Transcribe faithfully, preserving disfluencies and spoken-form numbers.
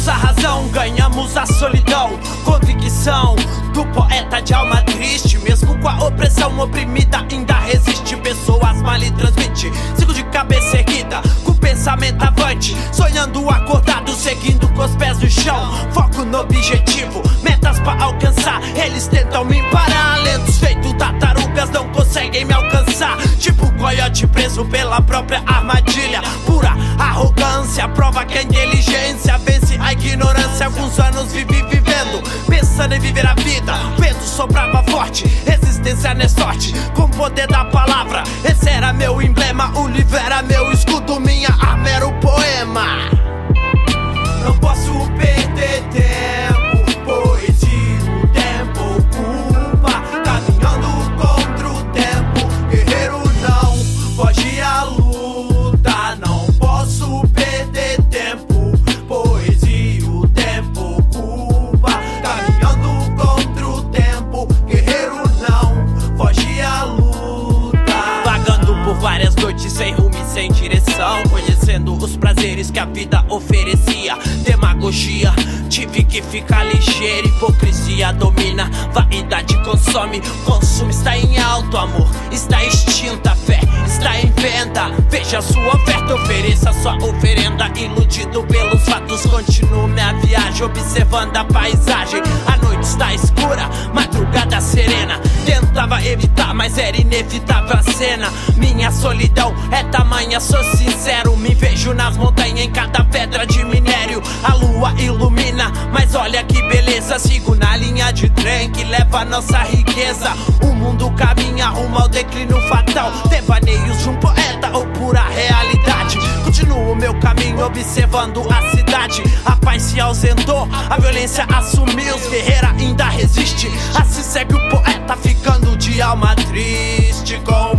a razão, ganhamos a solidão. Convicção do poeta de alma triste. Mesmo com a opressão oprimida, ainda resiste. Pessoas mal e transmite. Sigo de cabeça erguida, com pensamento avante, sonhando acordado, seguindo com os pés no chão. Foco no objetivo, metas pra alcançar. Eles tentam me parar, lentos feito tartarugas não conseguem me alcançar. Tipo coiote preso pela própria armadilha. Pura arrogância, prova que a inteligência vence a ignorância. Alguns anos vivi vivendo, pensando em viver a vida. O vento soprava forte, resistência não é sorte. Com o poder da palavra, esse era meu emblema. O livro era meu escudo, minha arma era o poema. Não posso perder tempo, pois o tempo ocupa. Caminhando contra o tempo, guerreiro não foge à luta. Não posso perder tempo, pois o tempo ocupa. Caminhando contra o tempo, guerreiro não foge à luta. Vagando por várias noites sem rumo e sem direção, conhecendo os prazeres que a vida oferecia. Demagogia, tive que ficar ligeiro. Hipocrisia domina, vaidade consome. Consumo está em alto, amor está extinta. Fé está em venda, veja sua oferta, ofereça sua oferenda. Iludido pelos fatos, continuo minha viagem, observando a paisagem. A noite está escura, madrugada serena. Tentava evitar, mas era inevitável a cena. Minha solidão é tamanha, sou sincero. Me vejo nas montanhas, em cada pedra de minério. A lua ilumina, mas olha que beleza. Sigo na linha de trem que leva a nossa riqueza. O mundo caminha rumo ao declínio fatal. Devaneios de um poeta ou pura realidade. Continuo meu caminho observando a cidade. A paz se ausentou, a violência assumiu. Os guerreiros ainda resiste. Assim segue o poeta ficando de alma triste com